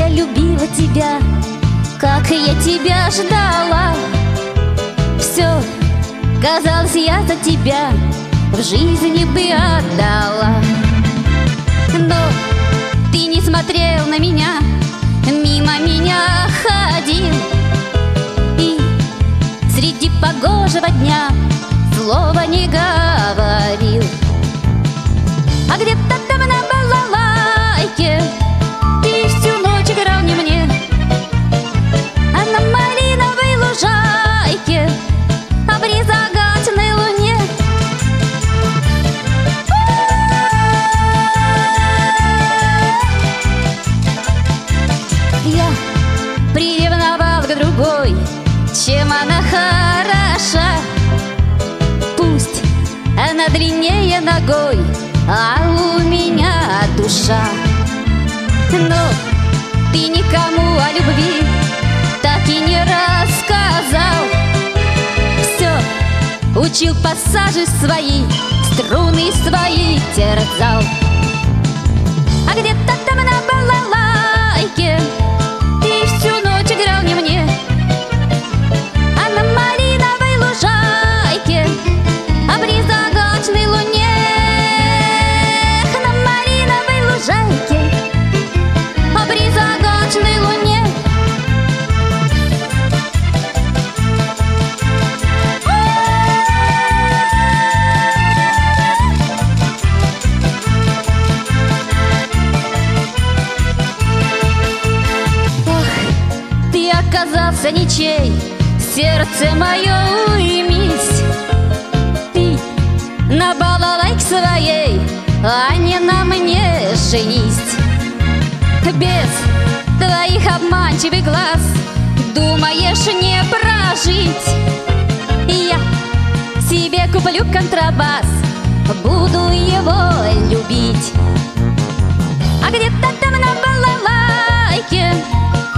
я любила тебя, как я тебя ждала. Все, казалось, я за тебя в жизни бы отдала. Но ты не смотрел на меня, мимо меня ходил, и среди погожего дня слова не говорил. А где-то там на балалайке ты всю ночь играл не мне, а на малиновой лужайке а при загадочной луне. Я приревновал к другой, чем она хороша. Пусть она длиннее ногой, а у меня душа. Но ты никому о любви так и не рассказал. Все учил пассажи свои, струны свои терзал. А где-то там на балалайке ты всю ночь играл не мне, а на малиновой лужайке а при загадочной луне. На малиновой лужайке а при загадочной луне. Оказался ничей, сердце мое, уймись. Ты на балалайке своей, а не на мне женись. Без твоих обманчивых глаз думаешь не прожить. Я себе куплю контрабас, буду его любить. А где-то там на балалайке